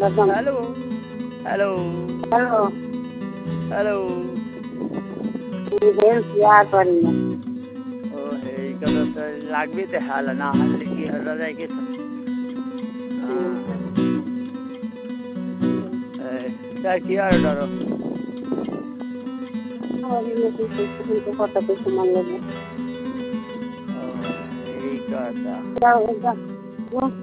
hello hello hello hello यार पड़ी ओहे कलो तो लागबे ते हाल ना हाल लिखी हर रजाई के तो क्या किया डरो कत पैसा मन लगे यही कहता